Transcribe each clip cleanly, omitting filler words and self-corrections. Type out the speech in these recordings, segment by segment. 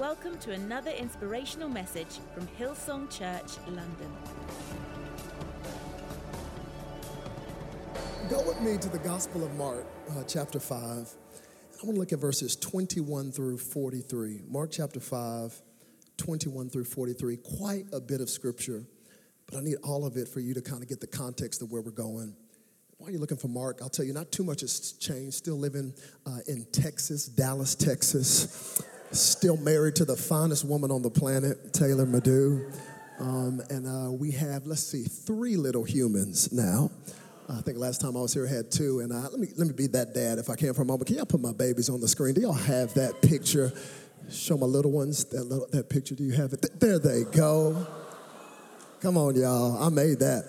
Welcome to another inspirational message from Hillsong Church, London. Go with me to the Gospel of Mark, chapter 5. I want to look at verses 21 through 43. Mark chapter 5, 21 through 43. Quite a bit of scripture, but I need all of it for you to kind of get the context of where we're going. While you're looking for Mark, I'll tell you, not too much has changed. Still living in Texas, Dallas, Texas. Still married to the finest woman on the planet, Taylor Madu. And we have, 3 little humans now. I think last time I was here I had 2. And let me be that dad if I can for a moment. Can y'all put my babies on the screen? Do y'all have that picture? Show my little ones that picture. Do you have it? There they go. Come on, y'all. I made that.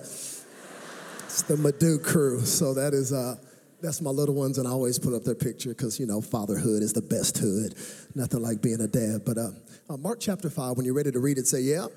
It's the Madu crew. So that is that's my little ones, and I always put up their picture because, fatherhood is the best hood. Nothing like being a dad. But Mark chapter 5, when you're ready to read it, say, yeah.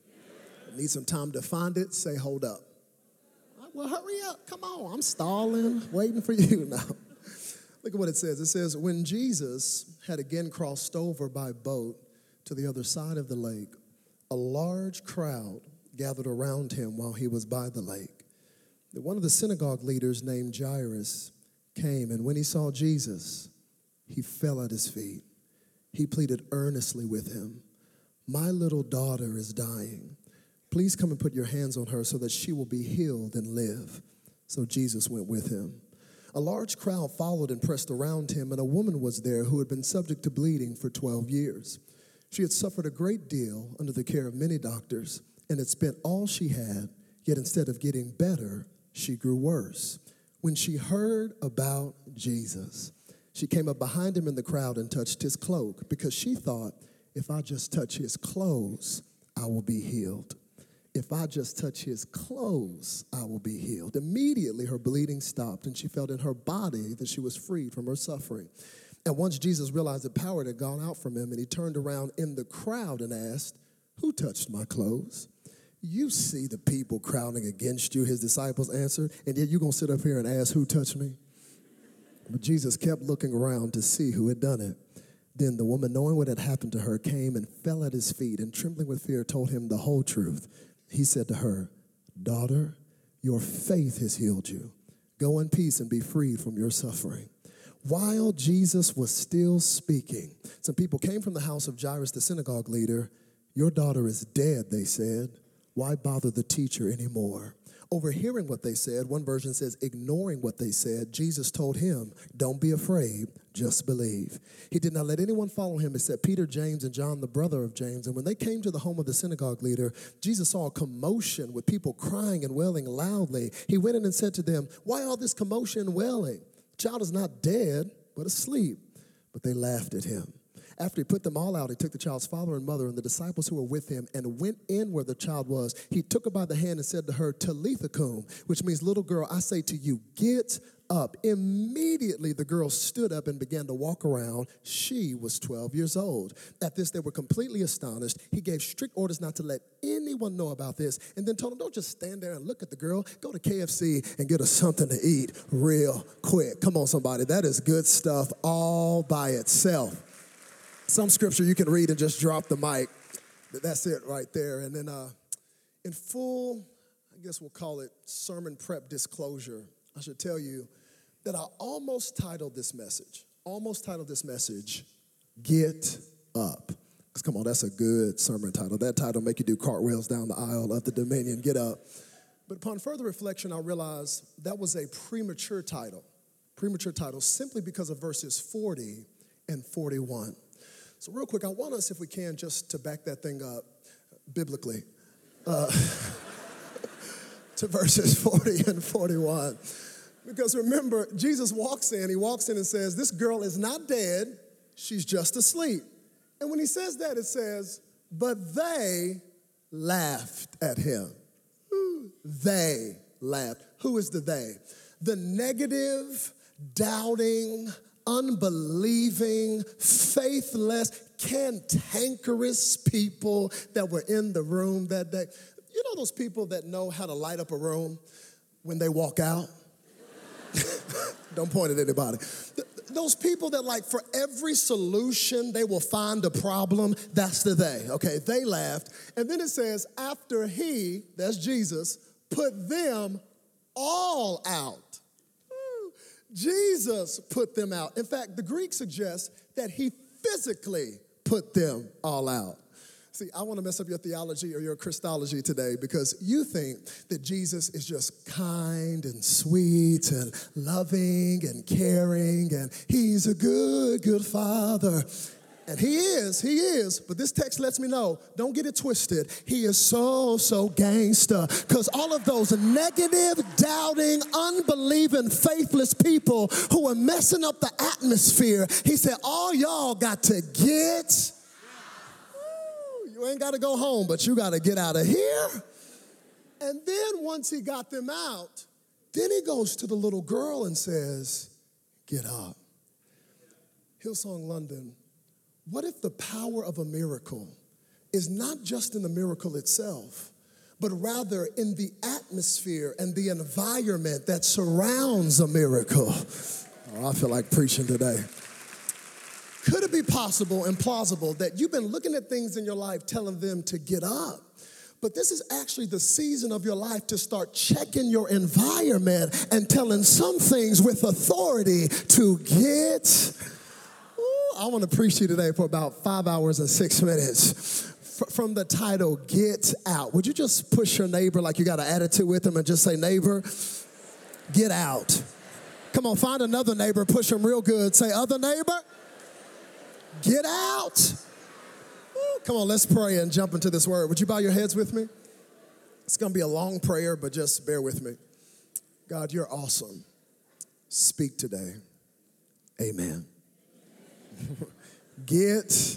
Need some time to find it, say, hold up. Well, hurry up. Come on. I'm stalling, waiting for you now. Look at what it says. It says, when Jesus had again crossed over by boat to the other side of the lake, a large crowd gathered around him while he was by the lake. One of the synagogue leaders named Jairus came, and when he saw Jesus, he fell at his feet. He pleaded earnestly with him, "My little daughter is dying. Please come and put your hands on her so that she will be healed and live." So Jesus went with him. A large crowd followed and pressed around him, and a woman was there who had been subject to bleeding for 12 years. She had suffered a great deal under the care of many doctors and had spent all she had, yet instead of getting better, she grew worse. When she heard about Jesus, she came up behind him in the crowd and touched his cloak because she thought, if I just touch his clothes, I will be healed. If I just touch his clothes, I will be healed. Immediately her bleeding stopped and she felt in her body that she was freed from her suffering. And once Jesus realized that power had gone out from him and he turned around in the crowd and asked, "Who touched my clothes?" "You see the people crowding against you," his disciples answered, "and yet you're going to sit up here and ask, 'Who touched me?'" But Jesus kept looking around to see who had done it. Then the woman, knowing what had happened to her, came and fell at his feet and trembling with fear told him the whole truth. He said to her, "Daughter, your faith has healed you. Go in peace and be freed from your suffering." While Jesus was still speaking, some people came from the house of Jairus, the synagogue leader. "Your daughter is dead," they said. "Why bother the teacher anymore?" Overhearing what they said, one version says ignoring what they said, Jesus told him, "Don't be afraid, just believe." He did not let anyone follow him except Peter, James, and John, the brother of James. And when they came to the home of the synagogue leader, Jesus saw a commotion with people crying and wailing loudly. He went in and said to them, "Why all this commotion and wailing? The child is not dead, but asleep." But they laughed at him. After he put them all out, he took the child's father and mother and the disciples who were with him and went in where the child was. He took her by the hand and said to her, "Talitha cum," which means, "Little girl, I say to you, get up." Immediately the girl stood up and began to walk around. She was 12 years old. At this, they were completely astonished. He gave strict orders not to let anyone know about this and then told them, "Don't just stand there and look at the girl. Go to KFC and get her something to eat real quick." Come on, somebody. That is good stuff all by itself. Some scripture you can read and just drop the mic. That's it right there. And then in full, I guess we'll call it sermon prep disclosure, I should tell you that I almost titled this message, "Get Up." Because come on, that's a good sermon title. That title make you do cartwheels down the aisle of the Dominion. Get up. But upon further reflection, I realized that was a premature title simply because of verses 40 and 41. So real quick, I want us, if we can, just to back that thing up biblically to verses 40 and 41. Because remember, Jesus walks in and says, "This girl is not dead, she's just asleep." And when he says that, it says, "But they laughed at him." They laughed. Who is the they? The negative, doubting, unbelieving, faithless, cantankerous people that were in the room that day. You know those people that know how to light up a room when they walk out? Don't point at anybody. Those people that like for every solution, they will find a problem. That's the they, okay? They laughed. And then it says, after he, that's Jesus, put them all out. Jesus put them out. In fact, the Greek suggests that he physically put them all out. See, I want to mess up your theology or your Christology today because you think that Jesus is just kind and sweet and loving and caring and he's a good, good father. And he is, but this text lets me know, don't get it twisted. He is so gangster because all of those negative, doubting, unbelieving, faithless people who are messing up the atmosphere, he said, all y'all got to get. You ain't got to go home, but you got to get out of here. And then once he got them out, then he goes to the little girl and says, get up. Hillsong London, what if the power of a miracle is not just in the miracle itself, but rather in the atmosphere and the environment that surrounds a miracle? Oh, I feel like preaching today. Could it be possible and plausible that you've been looking at things in your life telling them to get up? But this is actually the season of your life to start checking your environment and telling some things with authority to get. Ooh, I want to preach to you today for about 5 hours and 6 minutes. From the title, Get Out. Would you just push your neighbor like you got an attitude with them and just say, neighbor, get out. Come on, find another neighbor, push them real good. Say, other neighbor, get out. Ooh, come on, let's pray and jump into this word. Would you bow your heads with me? It's going to be a long prayer, but just bear with me. God, you're awesome. Speak today. Amen. Get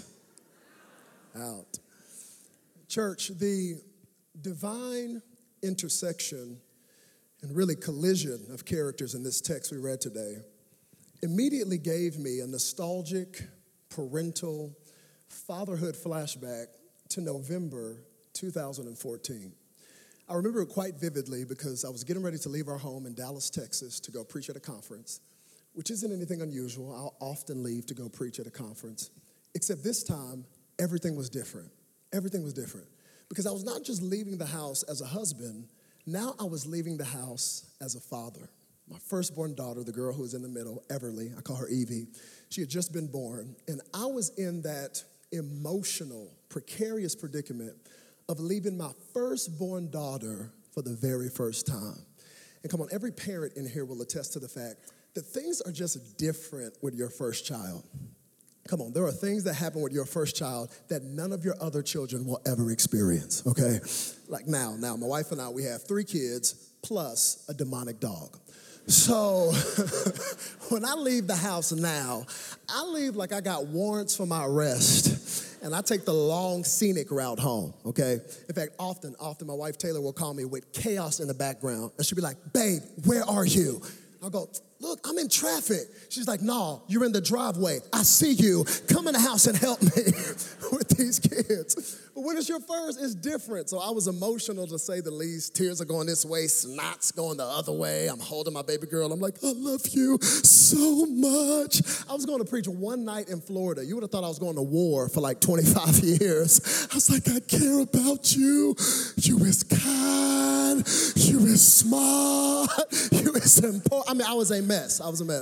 out. Church, the divine intersection and really collision of characters in this text we read today immediately gave me a nostalgic, parental, fatherhood flashback to November 2014. I remember it quite vividly because I was getting ready to leave our home in Dallas, Texas to go preach at a conference, which isn't anything unusual. I'll often leave to go preach at a conference, except this time, everything was different. Everything was different because I was not just leaving the house as a husband, now I was leaving the house as a father. My firstborn daughter, the girl who was in the middle, Everly, I call her Evie, she had just been born, and I was in that emotional, precarious predicament of leaving my firstborn daughter for the very first time. And come on, every parent in here will attest to the fact that things are just different with your first child. Come on, there are things that happen with your first child that none of your other children will ever experience, okay? Like now, my wife and I, we have 3 kids plus a demonic dog. So when I leave the house now, I leave like I got warrants for my arrest, and I take the long scenic route home, okay? In fact, often my wife Taylor will call me with chaos in the background, and she'll be like, babe, where are you? I'll go, look, I'm in traffic. She's like, no, you're in the driveway. I see you. Come in the house and help me with these kids. But when it's your first, it's different. So I was emotional to say the least. Tears are going this way, snot's going the other way. I'm holding my baby girl. I'm like, I love you so much. I was going to preach one night in Florida. You would have thought I was going to war for like 25 years. I was like, I care about you. You is kind. You is smart. You is important. I mean, I was a mess.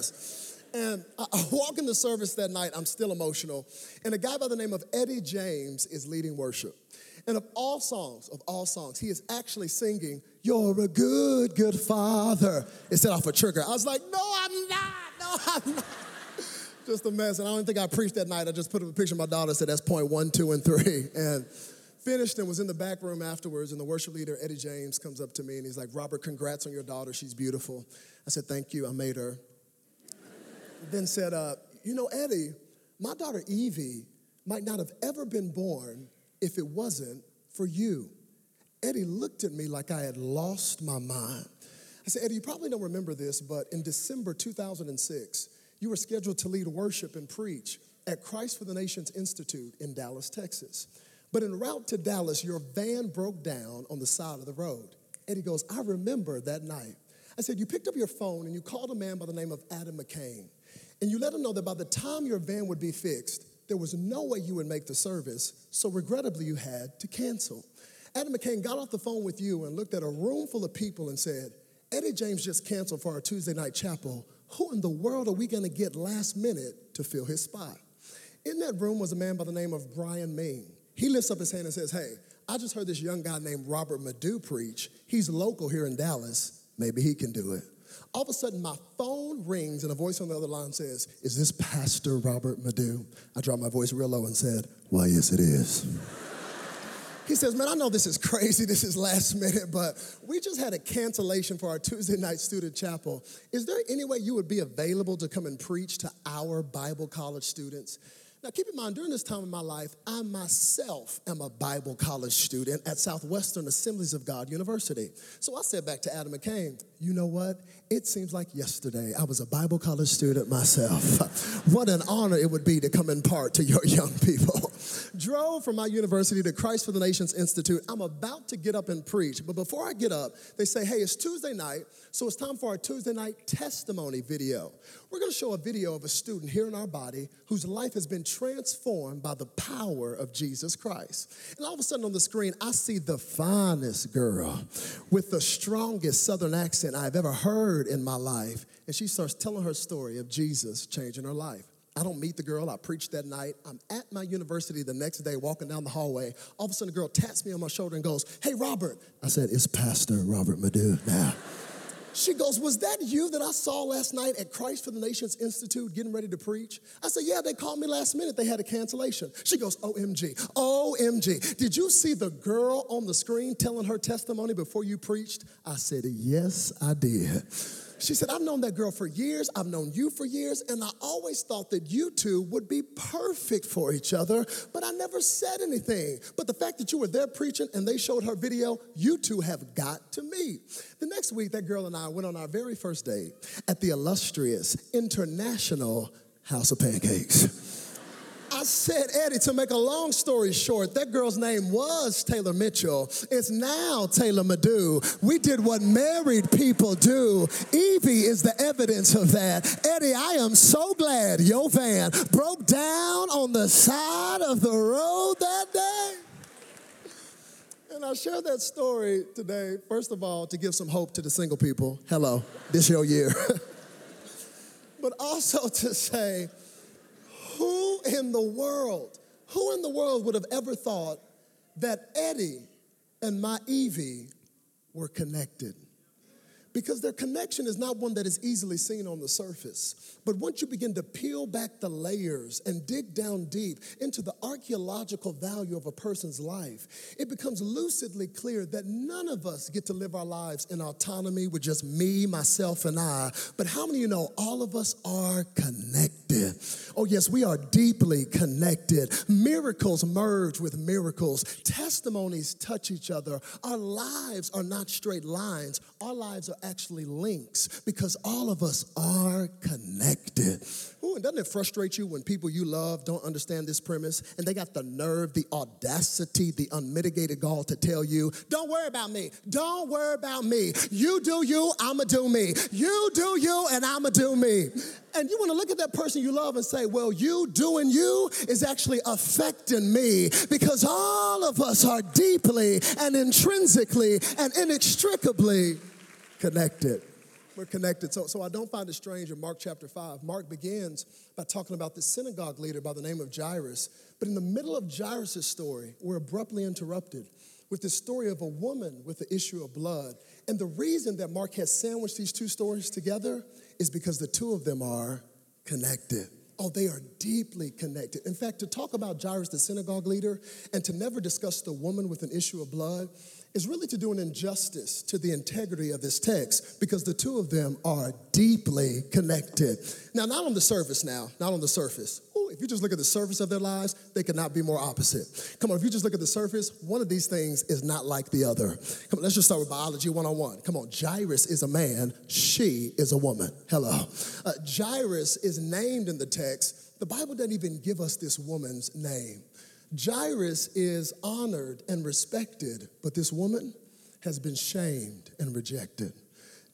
And I walk in the service that night, I'm still emotional, and a guy by the name of Eddie James is leading worship. And of all songs, he is actually singing, You're a good, good father. It set off a trigger. I was like, no, I'm not. Just a mess, and I don't think I preached that night. I just put up a picture of my daughter, said that's point 1, 2, and 3, and finished and was in the back room afterwards, and the worship leader, Eddie James, comes up to me, and he's like, Robert, congrats on your daughter. She's beautiful. I said, thank you. I made her. Then said, Eddie, my daughter Evie might not have ever been born if it wasn't for you. Eddie looked at me like I had lost my mind. I said, Eddie, you probably don't remember this, but in December 2006, you were scheduled to lead worship and preach at Christ for the Nations Institute in Dallas, Texas. But en route to Dallas, your van broke down on the side of the road. Eddie goes, I remember that night. I said, you picked up your phone and you called a man by the name of Adam McCain. And you let them know that by the time your van would be fixed, there was no way you would make the service, so regrettably you had to cancel. Adam McCain got off the phone with you and looked at a room full of people and said, Eddie James just canceled for our Tuesday night chapel. Who in the world are we going to get last minute to fill his spot? In that room was a man by the name of Brian Ming. He lifts up his hand and says, hey, I just heard this young guy named Robert Madu preach. He's local here in Dallas. Maybe he can do it. All of a sudden, my phone rings and a voice on the other line says, is this Pastor Robert Madu? I dropped my voice real low and said, why, yes, it is. He says, man, I know this is crazy, this is last minute, but we just had a cancellation for our Tuesday night student chapel. Is there any way you would be available to come and preach to our Bible college students? Now, keep in mind, during this time in my life, I myself am a Bible college student at Southwestern Assemblies of God University. So I said back to Adam McCain, you know what? It seems like yesterday I was a Bible college student myself. What an honor it would be to come impart to your young people. Drove from my university to Christ for the Nations Institute. I'm about to get up and preach, but before I get up, they say, hey, it's Tuesday night, so it's time for our Tuesday night testimony video. We're going to show a video of a student here in our body whose life has been transformed by the power of Jesus Christ. And all of a sudden on the screen, I see the finest girl with the strongest Southern accent I've ever heard in my life, and she starts telling her story of Jesus changing her life. I don't meet the girl. I preached that night. I'm at my university the next day walking down the hallway. All of a sudden, a girl taps me on my shoulder and goes, hey, Robert. I said, it's Pastor Robert Madu now. She goes, was that you that I saw last night at Christ for the Nations Institute getting ready to preach? I said, yeah, they called me last minute. They had a cancellation. She goes, OMG, OMG. Did you see the girl on the screen telling her testimony before you preached? I said, yes, I did. She said, I've known that girl for years. I've known you for years, and I always thought that you two would be perfect for each other, but I never said anything. But the fact that you were there preaching and they showed her video, you two have got to meet. The next week, that girl and I went on our very first date at the illustrious International House of Pancakes. I said, Eddie, to make a long story short, that girl's name was Taylor Mitchell. It's now Taylor Madu. We did what married people do. Evie is the evidence of that. Eddie, I am so glad your van broke down on the side of the road that day. And I share that story today, first of all, to give some hope to the single people. Hello, this your year. But also to say, who in the world would have ever thought that Eddie and my Evie were connected? Because their connection is not one that is easily seen on the surface. But once you begin to peel back the layers and dig down deep into the archaeological value of a person's life, it becomes lucidly clear that none of us get to live our lives in autonomy with just me, myself, and I. But how many of you know all of us are connected? Oh, yes, we are deeply connected. Miracles merge with miracles. Testimonies touch each other. Our lives are not straight lines. Our lives are actually links because all of us are connected. Ooh, and doesn't it frustrate you when people you love don't understand this premise and they got the nerve, the audacity, the unmitigated gall to tell you, don't worry about me. Don't worry about me. You do you, I'ma do me. You do you, and I'ma do me. And you want to look at that person you love and say, well, you doing you is actually affecting me because all of us are deeply and intrinsically and inextricably connected. We're connected. So I don't find it strange in Mark chapter 5. Mark begins by talking about this synagogue leader by the name of Jairus. But in the middle of Jairus' story, we're abruptly interrupted with the story of a woman with the issue of blood. And the reason that Mark has sandwiched these two stories together is because the two of them are connected. Oh, they are deeply connected. In fact, to talk about Jairus, the synagogue leader, and to never discuss the woman with an issue of blood is really to do an injustice to the integrity of this text because the two of them are deeply connected. Now, not on the surface. Ooh, if you just look at the surface of their lives, they could not be more opposite. Come on, if you just look at the surface, one of these things is not like the other. Come on, let's just start with biology 101. Come on, Jairus is a man, she is a woman. Hello. Jairus is named in the text. The Bible doesn't even give us this woman's name. Jairus is honored and respected, but this woman has been shamed and rejected.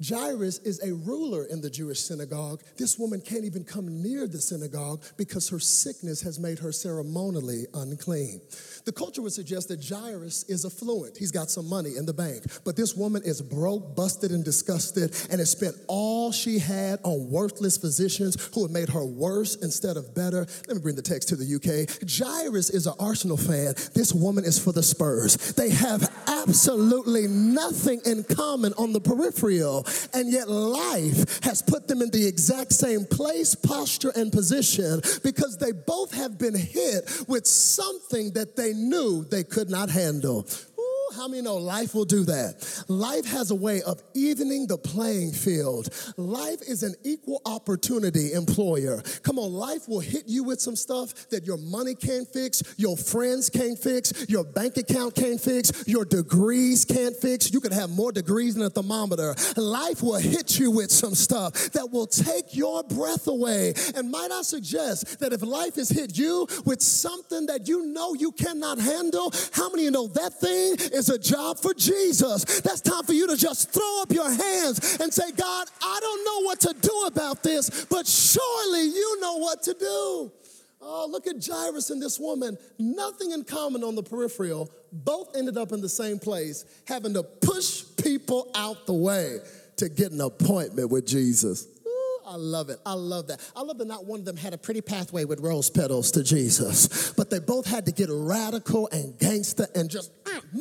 Jairus is a ruler in the Jewish synagogue. This woman can't even come near the synagogue because her sickness has made her ceremonially unclean. The culture would suggest that Jairus is affluent. He's got some money in the bank. But this woman is broke, busted, and disgusted, and has spent all she had on worthless physicians who have made her worse instead of better. Let me bring the text to the UK. Jairus is an Arsenal fan. This woman is for the Spurs. They have absolutely nothing in common on the peripheral, and yet life has put them in the exact same place, posture, and position because they both have been hit with something that they knew they could not handle. How many know life will do that? Life has a way of evening the playing field. Life is an equal opportunity employer. Come on, life will hit you with some stuff that your money can't fix, your friends can't fix, your bank account can't fix, your degrees can't fix. You could have more degrees than a thermometer. Life will hit you with some stuff that will take your breath away. And might I suggest that if life has hit you with something that you know you cannot handle, how many of you know that thing is a job for Jesus? That's time for you to just throw up your hands and say, God, I don't know what to do about this, but surely you know what to do. Oh, look at Jairus and this woman. Nothing in common on the peripheral. Both ended up in the same place, having to push people out the way to get an appointment with Jesus. I love it. I love that. I love that not one of them had a pretty pathway with rose petals to Jesus, but they both had to get radical and gangster and just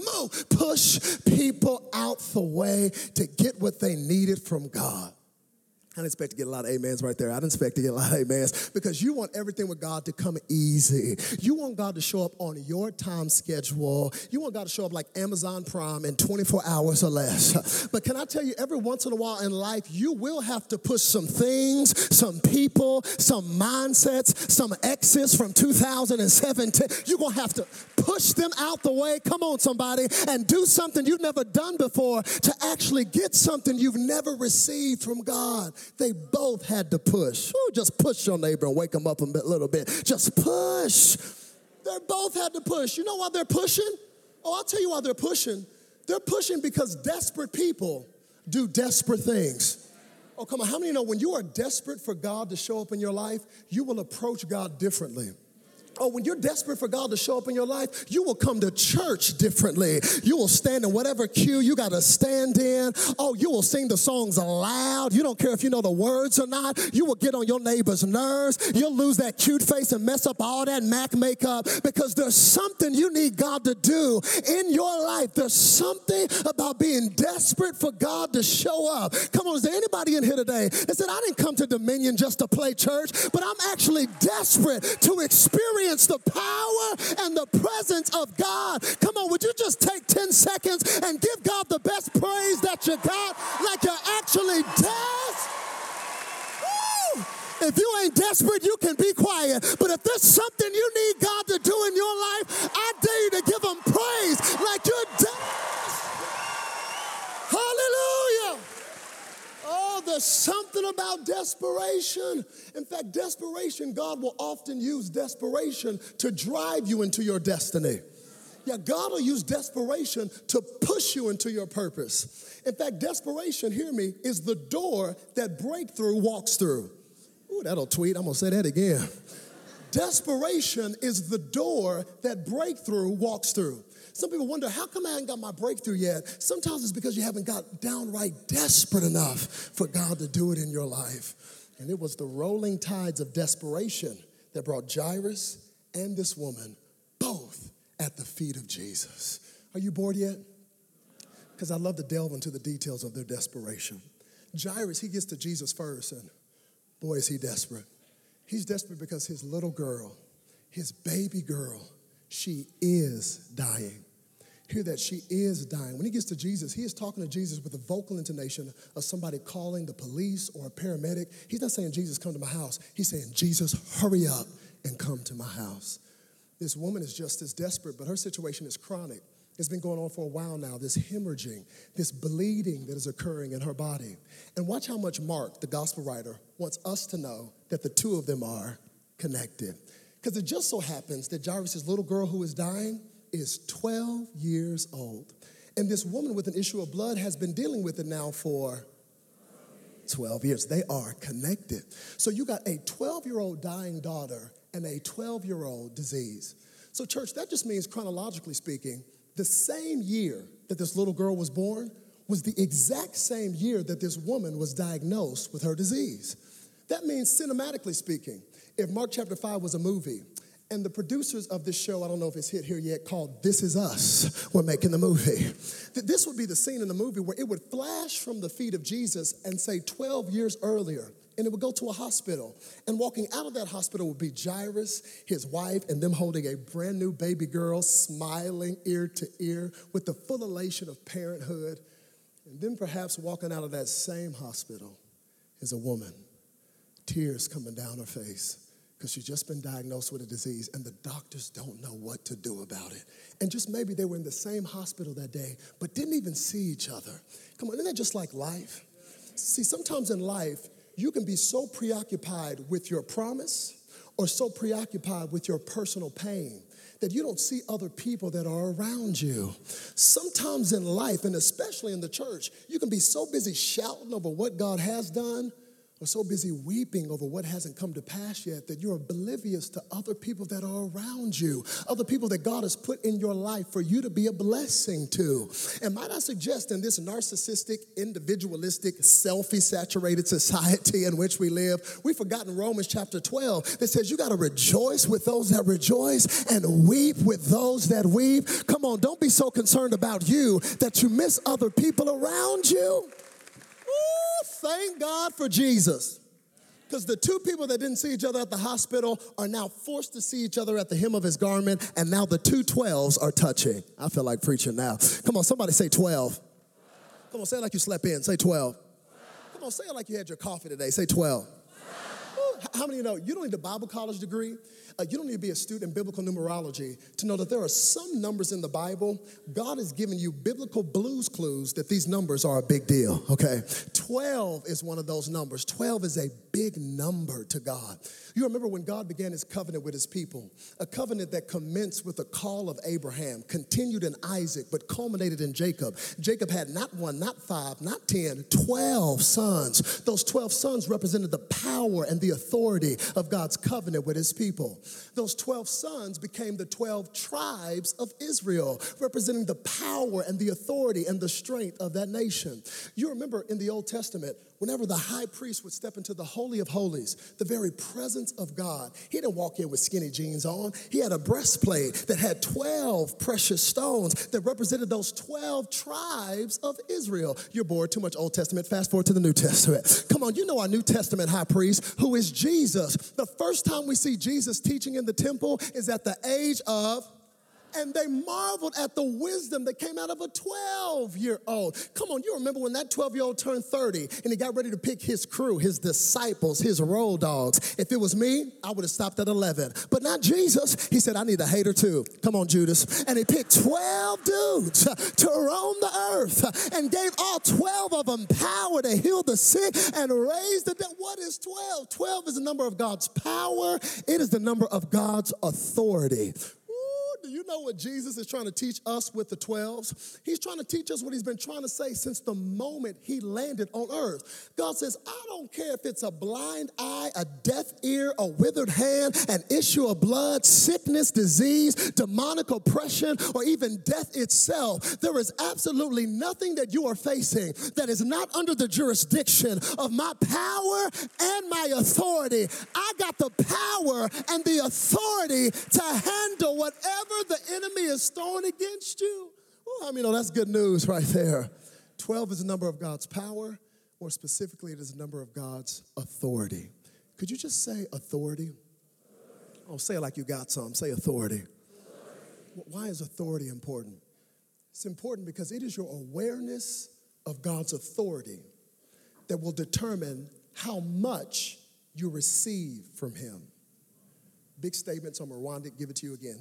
push people out the way to get what they needed from God. I didn't expect to get a lot of amens right there. I didn't expect to get a lot of amens because you want everything with God to come easy. You want God to show up on your time schedule. You want God to show up like Amazon Prime in 24 hours or less. But can I tell you, every once in a while in life, you will have to push some things, some people, some mindsets, some exes from 2017. You're going to have to push them out the way. Come on, somebody, and do something you've never done before to actually get something you've never received from God. They both had to push. Ooh, just push your neighbor and wake them up a little bit. Just push. They both had to push. You know why they're pushing? Oh, I'll tell you why they're pushing. They're pushing because desperate people do desperate things. Oh, come on. How many know when you are desperate for God to show up in your life, you will approach God differently? Oh, when you're desperate for God to show up in your life, you will come to church differently. You will stand in whatever queue you got to stand in. Oh, you will sing the songs aloud. You don't care if you know the words or not. You will get on your neighbor's nerves. You'll lose that cute face and mess up all that MAC makeup because there's something you need God to do in your life. There's something about being desperate for God to show up. Come on, is there anybody in here today that said, I didn't come to Dominion just to play church, but I'm actually desperate to experience the power and the presence of God. Come on, would you just take 10 seconds and give God the best praise that you got, like you're actually desperate? If you ain't desperate, you can be quiet. But if there's something you need God to do in your life, I dare you to give him praise like you're desperate. Hallelujah. Oh, there's something about desperation. In fact, desperation, God will often use desperation to drive you into your destiny. Yeah, God will use desperation to push you into your purpose. In fact, desperation, hear me, is the door that breakthrough walks through. Ooh, that'll tweet. I'm going to say that again. Desperation is the door that breakthrough walks through. Some people wonder, how come I haven't got my breakthrough yet? Sometimes it's because you haven't got downright desperate enough for God to do it in your life. And it was the rolling tides of desperation that brought Jairus and this woman both at the feet of Jesus. Are you bored yet? Because I love to delve into the details of their desperation. Jairus, he gets to Jesus first, and boy, is he desperate. He's desperate because his little girl, his baby girl, she is dying. Hear that, she is dying. When he gets to Jesus, he is talking to Jesus with a vocal intonation of somebody calling the police or a paramedic. He's not saying, Jesus, come to my house. He's saying, Jesus, hurry up and come to my house. This woman is just as desperate, but her situation is chronic. It's been going on for a while now, this hemorrhaging, this bleeding that is occurring in her body. And watch how much Mark, the gospel writer, wants us to know that the two of them are connected. Because it just so happens that Jairus' little girl who is dying is 12 years old. And this woman with an issue of blood has been dealing with it now for 12 years. They are connected. So you got a 12-year-old dying daughter and a 12-year-old disease. So church, that just means chronologically speaking, the same year that this little girl was born was the exact same year that this woman was diagnosed with her disease. That means cinematically speaking, if Mark chapter 5 was a movie, and the producers of this show, I don't know if it's hit here yet, called This Is Us, were making the movie. This would be the scene in the movie where it would flash from the feet of Jesus and say 12 years earlier, and it would go to a hospital. And walking out of that hospital would be Jairus, his wife, and them holding a brand new baby girl, smiling ear to ear with the full elation of parenthood. And then perhaps walking out of that same hospital is a woman, tears coming down her face, because she's just been diagnosed with a disease and the doctors don't know what to do about it. And just maybe they were in the same hospital that day, but didn't even see each other. Come on, isn't that just like life? See, sometimes in life, you can be so preoccupied with your promise or so preoccupied with your personal pain that you don't see other people that are around you. Sometimes in life, and especially in the church, you can be so busy shouting over what God has done or so busy weeping over what hasn't come to pass yet that you're oblivious to other people that are around you, other people that God has put in your life for you to be a blessing to. And might I suggest in this narcissistic, individualistic, selfie-saturated society in which we live, we've forgotten Romans chapter 12 that says you got to rejoice with those that rejoice and weep with those that weep. Come on, don't be so concerned about you that you miss other people around you. Thank God for Jesus. Because the two people that didn't see each other at the hospital are now forced to see each other at the hem of his garment, and now the two 12s are touching. I feel like preaching now. Come on, somebody say 12. Come on, say it like you slept in. Say 12. Come on, say it like you had your coffee today. Say 12. How many of you know you don't need a Bible college degree? You don't need to be a student in biblical numerology to know that there are some numbers in the Bible. God has given you biblical Blue's Clues that these numbers are a big deal, okay? 12 is one of those numbers. 12 is a big number to God. You remember when God began his covenant with his people, a covenant that commenced with the call of Abraham, continued in Isaac, but culminated in Jacob. Jacob had not one, not five, not 10, 12 sons. Those 12 sons represented the power and the authority of God's covenant with his people. Those 12 sons became the 12 tribes of Israel, representing the power and the authority and the strength of that nation. You remember in the Old Testament, whenever the high priest would step into the Holy of Holies, the very presence of God, he didn't walk in with skinny jeans on. He had a breastplate that had 12 precious stones that represented those 12 tribes of Israel. You're bored, too much Old Testament. Fast forward to the New Testament. Come on, you know our New Testament high priest, who is Jesus. The first time we see Jesus teaching in the temple is at the age of... And they marveled at the wisdom that came out of a 12-year-old. Come on, you remember when that 12-year-old turned 30 and he got ready to pick his crew, his disciples, his road dogs. If it was me, I would have stopped at 11. But not Jesus. He said, I need a hater too. Come on, Judas. And he picked 12 dudes to roam the earth and gave all 12 of them power to heal the sick and raise the dead. What is 12? 12 is the number of God's power. It is the number of God's authority. Do you know what Jesus is trying to teach us with the 12s? He's trying to teach us what he's been trying to say since the moment he landed on earth. God says, I don't care if it's a blind eye, a deaf ear, a withered hand, an issue of blood, sickness, disease, demonic oppression, or even death itself. There is absolutely nothing that you are facing that is not under the jurisdiction of my power and my authority. I got the power and the authority to handle whatever the enemy is throwing against you. Oh, I mean, that's good news right there. 12 is the number of God's power. More specifically, it is the number of God's authority. Could you just say authority? Oh, say it like you got some. Say authority. Why is authority important? It's important because it is your awareness of God's authority that will determine how much you receive from him. Big statement, so I'm going to rewind it, give it to you again.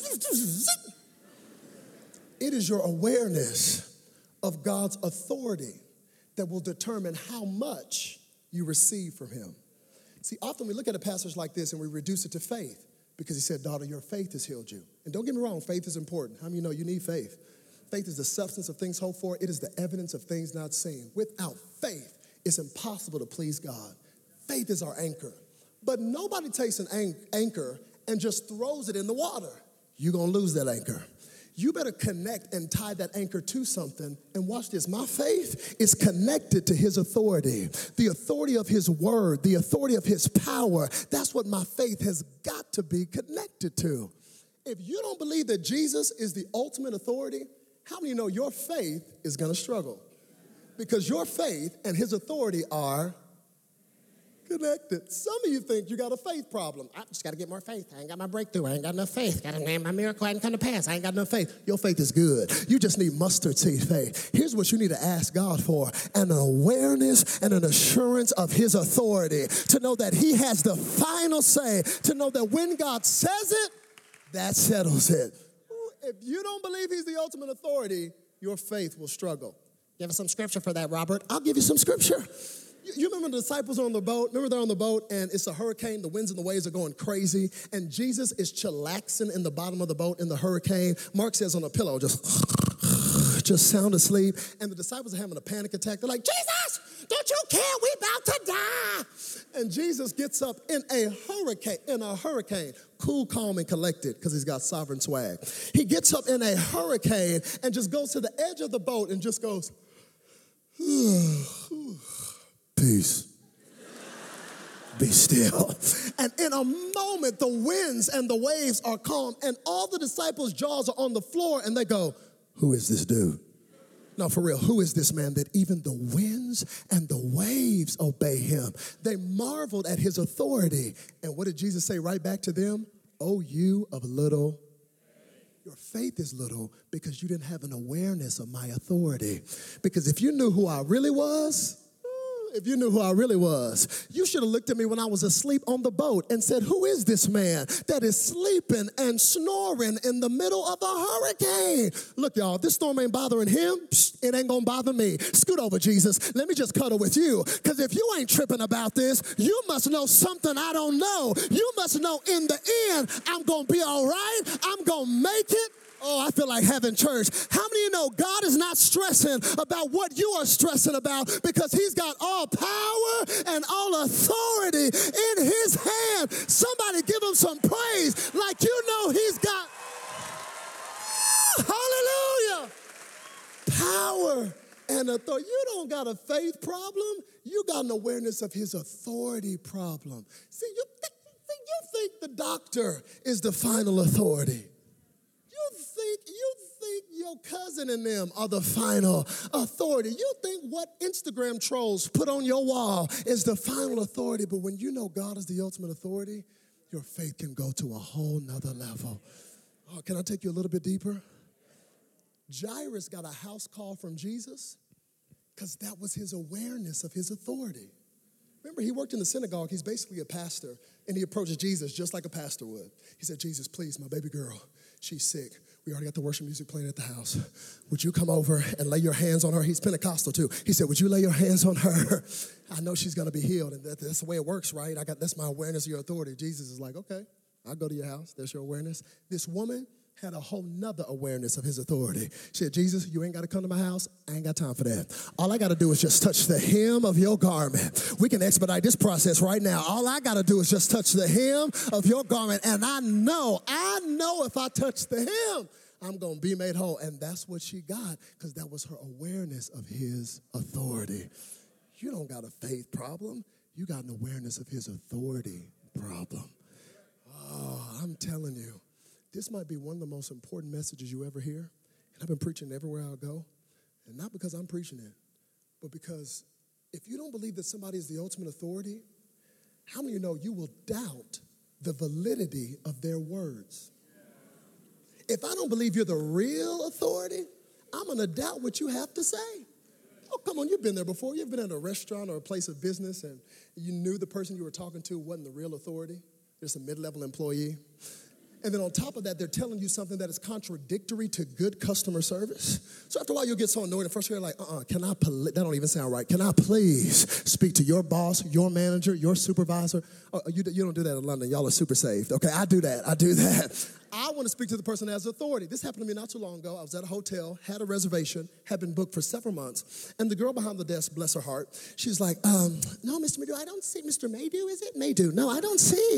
It is your awareness of God's authority that will determine how much you receive from him. See, often we look at a passage like this and we reduce it to faith because he said, daughter, your faith has healed you. And don't get me wrong, faith is important. How many of you know you need faith? Faith is the substance of things hoped for. It is the evidence of things not seen. Without faith, it's impossible to please God. Faith is our anchor. But nobody takes an anchor and just throws it in the water. You're going to lose that anchor. You better connect and tie that anchor to something. And watch this. My faith is connected to his authority, the authority of his word, the authority of his power. That's what my faith has got to be connected to. If you don't believe that Jesus is the ultimate authority, how many know your faith is going to struggle? Because your faith and his authority are connected. Some of you think you got a faith problem. I just got to get more faith. I ain't got my breakthrough. I ain't got enough faith. Got to name my miracle. I ain't come to pass. I ain't got enough faith. Your faith is good. You just need mustard seed faith. Here's what you need to ask God for: an awareness and an assurance of his authority, to know that he has the final say, to know that when God says it, that settles it. If you don't believe he's the ultimate authority, your faith will struggle. Give us some scripture for that, Robert. I'll give you some scripture. You remember the disciples are on the boat? Remember they're on the boat and it's a hurricane. The winds and the waves are going crazy. And Jesus is chillaxing in the bottom of the boat in the hurricane. Mark says on a pillow, just sound asleep. And the disciples are having a panic attack. They're like, Jesus, don't you care? We about to die. And Jesus gets up in a hurricane, cool, calm, and collected, because he's got sovereign swag. He gets up in a hurricane and just goes to the edge of the boat and just goes, peace. Be still. And in a moment, the winds and the waves are calm, and all the disciples' jaws are on the floor, and they go, who is this dude? No, for real, who is this man that even the winds and the waves obey him? They marveled at his authority. And what did Jesus say right back to them? Oh, you of little. Your faith is little because you didn't have an awareness of my authority. Because if you knew who I really was, you should have looked at me when I was asleep on the boat and said, who is this man that is sleeping and snoring in the middle of a hurricane? Look, y'all, this storm ain't bothering him. It ain't gonna bother me. Scoot over, Jesus. Let me just cuddle with you. Because if you ain't tripping about this, you must know something I don't know. You must know in the end, I'm gonna be all right. I'm gonna make it. Oh, I feel like having church. How many of you know God is not stressing about what you are stressing about, because he's got all power and all authority in his hand? Somebody give him some praise like you know he's got, hallelujah, power and authority. You don't got a faith problem. You got an awareness of his authority problem. See, you think the doctor is the final authority. You think your cousin and them are the final authority. You think what Instagram trolls put on your wall is the final authority. But when you know God is the ultimate authority, your faith can go to a whole nother level. Oh, can I take you a little bit deeper? Jairus got a house call from Jesus because that was his awareness of his authority. Remember, he worked in the synagogue. He's basically a pastor, and he approaches Jesus just like a pastor would. He said, Jesus, please, my baby girl, she's sick. We already got the worship music playing at the house. Would you come over and lay your hands on her? He's Pentecostal too. He said, would you lay your hands on her? I know she's going to be healed. And that's the way it works, right? That's my awareness of your authority. Jesus is like, okay, I'll go to your house. That's your awareness. This woman had a whole nother awareness of his authority. She said, Jesus, you ain't got to come to my house. I ain't got time for that. All I got to do is just touch the hem of your garment. We can expedite this process right now. All I got to do is just touch the hem of your garment. And I know if I touch the hem, I'm going to be made whole. And that's what she got, because that was her awareness of his authority. You don't got a faith problem. You got an awareness of his authority problem. Oh, I'm telling you, this might be one of the most important messages you ever hear. And I've been preaching everywhere I go. And not because I'm preaching it, but because if you don't believe that somebody is the ultimate authority, how many of you know you will doubt the validity of their words? If I don't believe you're the real authority, I'm going to doubt what you have to say. Oh, come on, you've been there before. You've been at a restaurant or a place of business and you knew the person you were talking to wasn't the real authority. There's a mid-level employee. And then on top of that, they're telling you something that is contradictory to good customer service. So after a while, you'll get so annoyed and frustrated, like, that don't even sound right. Can I please speak to your boss, your manager, your supervisor? You don't do that in London. Y'all are super saved. Okay, I do that. I want to speak to the person that has authority. This happened to me not too long ago. I was at a hotel, had a reservation, had been booked for several months. And the girl behind the desk, bless her heart, she's like, no, Mr. Maydew, I don't see Mr. Maydew, is it? Maydew. No, I don't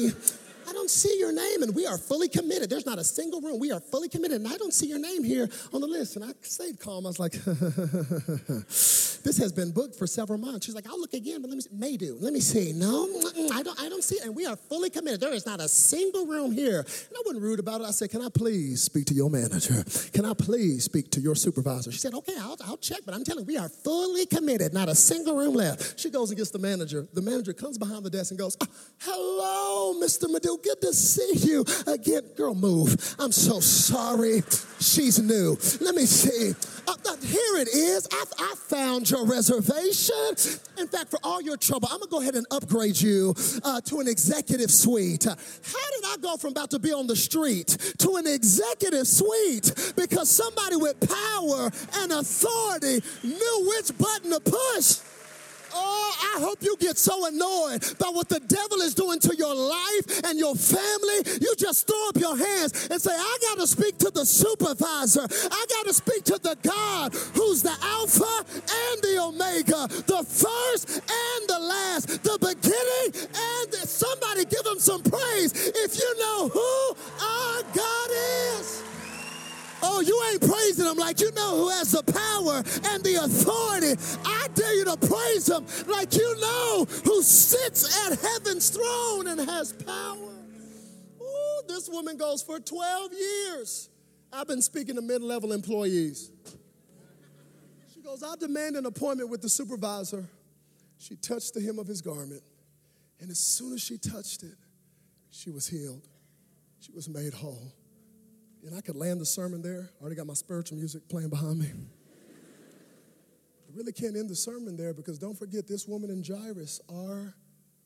see your name, and we are fully committed. There's not a single room. We are fully committed, and I don't see your name here on the list. And I stayed calm. I was like, this has been booked for several months. She's like, I'll look again, but let me see. Maydew. Let me see. No, I don't see it, and we are fully committed. There is not a single room here. And I wasn't rude about it. I said, can I please speak to your manager? Can I please speak to your supervisor? She said, okay, I'll check, but I'm telling you, we are fully committed. Not a single room left. She goes and gets the manager. The manager comes behind the desk and goes, hello, Mr. Maydew. Good to see you again. Girl, move. I'm so sorry. She's new. Let me see. Here it is. I found your reservation. In fact, for all your trouble, I'm going to go ahead and upgrade you to an executive suite. How did I go from about to be on the street to an executive suite? Because somebody with power and authority knew which button to push. Oh, I hope you get so annoyed by what the devil is doing to your life and your family. You just throw up your hands and say, I got to speak to the supervisor. I got to speak to the God who's the Alpha and the Omega, the first and the last, the beginning and the, somebody give him some praise if you know who our God is. Oh, you ain't praising him like you know who has the power and the authority. I dare you to praise him like you know who sits at heaven's throne and has power. Ooh, this woman goes for 12 years. I've been speaking to mid-level employees. She goes, I demand an appointment with the supervisor. She touched the hem of his garment, and as soon as she touched it, she was healed. She was made whole. And I could land the sermon there. I already got my spiritual music playing behind me. I really can't end the sermon there because don't forget, this woman and Jairus are,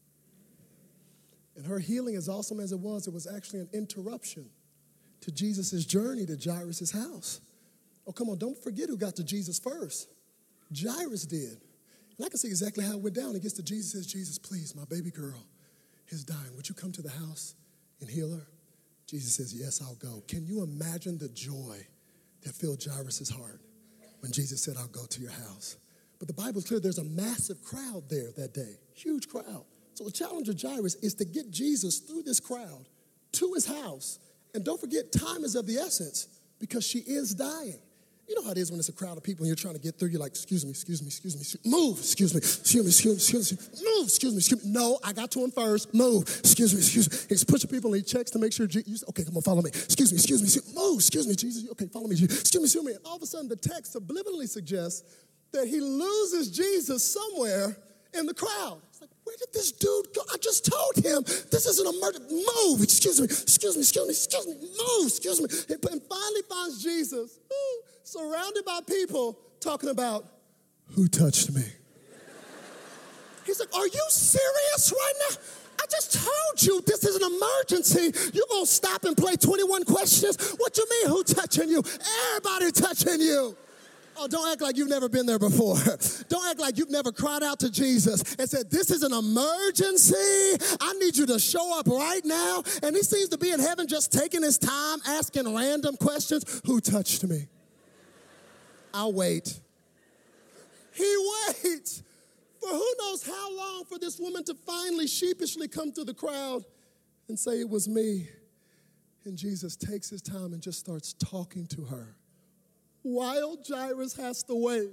and her healing, as awesome as it was actually an interruption to Jesus' journey to Jairus' house. Oh, come on, don't forget who got to Jesus first. Jairus did. And I can see exactly how it went down. He gets to Jesus and says, Jesus, please, my baby girl is dying. Would you come to the house and heal her? Jesus says, yes, I'll go. Can you imagine the joy that filled Jairus' heart when Jesus said, I'll go to your house? But the Bible's clear there's a massive crowd there that day, huge crowd. So the challenge of Jairus is to get Jesus through this crowd to his house. And don't forget, time is of the essence because she is dying. You know how it is when it's a crowd of people and you're trying to get through. You're like, excuse me, move, excuse me, move, excuse me. No, I got to him first. Move, excuse me. He's pushing people and he checks to make sure, okay, come on, follow me. Excuse me, move, excuse me, Jesus. Okay, follow me, excuse me. And all of a sudden the text subliminally suggests that he loses Jesus somewhere in the crowd. It's like, where did this dude go? I just told him this is an emergency. Move, excuse me, move, excuse me. And finally finds Jesus, surrounded by people talking about, who touched me? He's like, are you serious right now? I just told you this is an emergency. You gonna stop and play 21 questions? What you mean, who touching you? Everybody touching you. Oh, don't act like you've never been there before. Don't act like you've never cried out to Jesus and said, this is an emergency. I need you to show up right now. And he seems to be in heaven just taking his time, asking random questions. Who touched me? I'll wait. He waits for who knows how long for this woman to finally sheepishly come through the crowd and say, it was me. And Jesus takes his time and just starts talking to her while Jairus has to wait.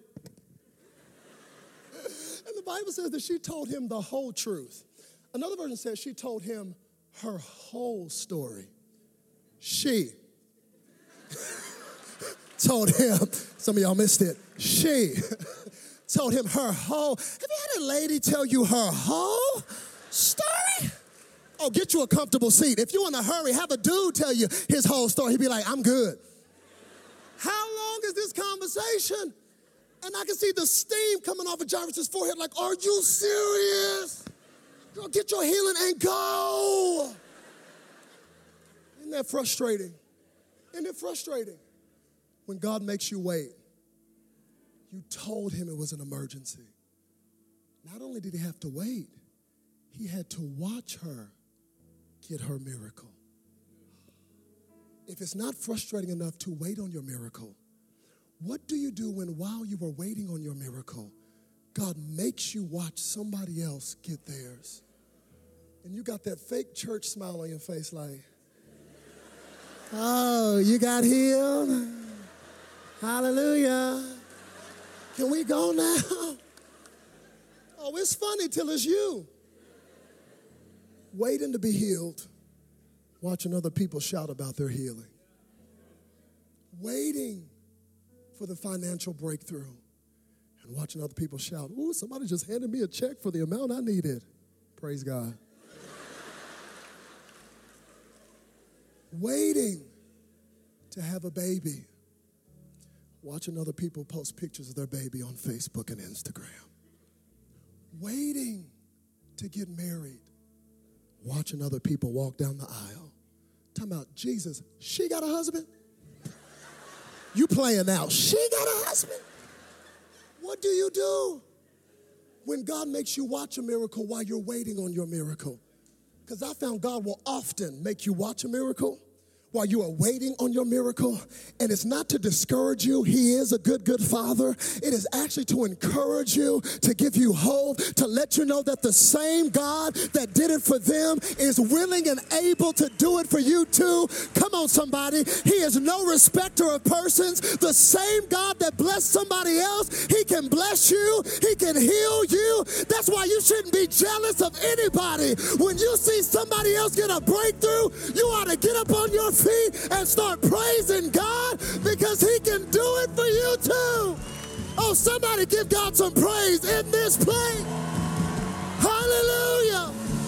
And the Bible says that she told him the whole truth. Another version says she told him her whole story. She told him, some of y'all missed it, she told him her whole, have you had a lady tell you her whole story? Oh, get you a comfortable seat. If you're in a hurry, have a dude tell you his whole story. He'd be like, I'm good. How long is this conversation? And I can see the steam coming off of Jairus' forehead like, are you serious? Girl, get your healing and go. Isn't that frustrating? Isn't it frustrating? When God makes you wait, you told him it was an emergency. Not only did he have to wait, he had to watch her get her miracle. if it's not frustrating enough to wait on your miracle, what do you do when while you are waiting on your miracle, God makes you watch somebody else get theirs? And you got that fake church smile on your face like, oh, you got healed? Hallelujah. Can we go now? Oh, it's funny till it's you. Waiting to be healed, watching other people shout about their healing. Waiting for the financial breakthrough and watching other people shout, ooh, somebody just handed me a check for the amount I needed. Praise God. Waiting to have a baby, watching other people post pictures of their baby on Facebook and Instagram. Waiting to get married, watching other people walk down the aisle. Talking about, Jesus, she got a husband? You playing out. She got a husband? What do you do when God makes you watch a miracle while you're waiting on your miracle? Because I found God will often make you watch a miracle while you are waiting on your miracle. And it's not to discourage you. He is a good, good father. It is actually to encourage you, to give you hope, to let you know that the same God that did it for them is willing and able to do it for you too. Come on, somebody. He is no respecter of persons. The same God that blessed somebody else, he can bless you. He can heal you. That's why you shouldn't be jealous of anybody. When you see somebody else get a breakthrough, you ought to get up on your feet and start praising God because he can do it for you too. Oh, somebody give God some praise in this place. Hallelujah.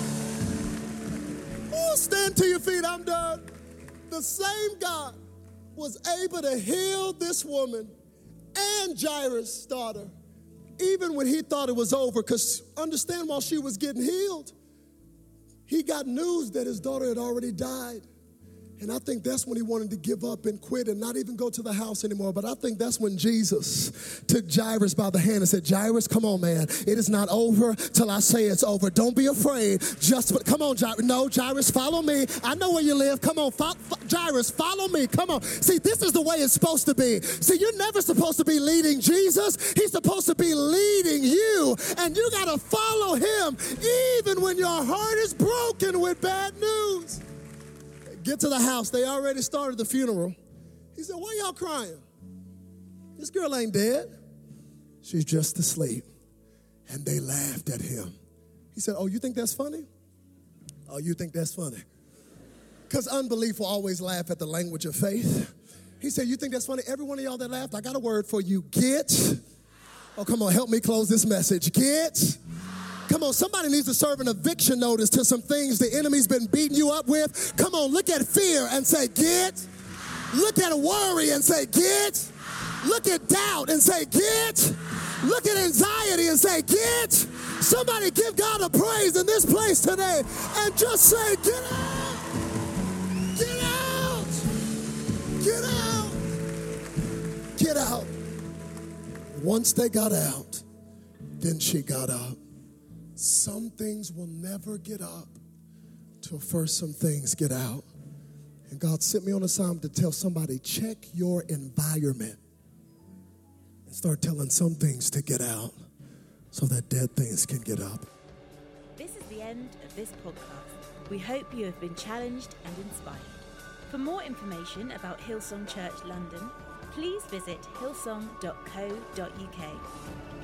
Oh, stand to your feet. I'm done. The same God was able to heal this woman and Jairus' daughter even when he thought it was over, because understand, while she was getting healed, he got news that his daughter had already died. And I think that's when he wanted to give up and quit and not even go to the house anymore. But I think that's when Jesus took Jairus by the hand and said, Jairus, come on, man. It is not over till I say it's over. Don't be afraid. Come on, Jairus. No, Jairus, follow me. I know where you live. Come on, Jairus, follow me. Come on. See, this is the way it's supposed to be. See, you're never supposed to be leading Jesus. He's supposed to be leading you. And you got to follow him even when your heart is broken with bad news. Get to the house. They already started the funeral. He said, why y'all crying? This girl ain't dead. She's just asleep. And they laughed at him. He said, oh, you think that's funny? Oh, you think that's funny? Because unbelief will always laugh at the language of faith. He said, you think that's funny? Every one of y'all that laughed, I got a word for you. Get. Oh, come on, help me close this message. Get. Come on, somebody needs to serve an eviction notice to some things the enemy's been beating you up with. Come on, look at fear and say, get. Look at worry and say, get. Look at doubt and say, get. Look at anxiety and say, get. Somebody give God a praise in this place today and just say, get out. Get out. Get out. Get out. Once they got out, then she got up. Some things will never get up till first some things get out. And God sent me on assignment to tell somebody, check your environment and start telling some things to get out so that dead things can get up. This is the end of this podcast. We hope you have been challenged and inspired. For more information about Hillsong Church London, please visit hillsong.co.uk.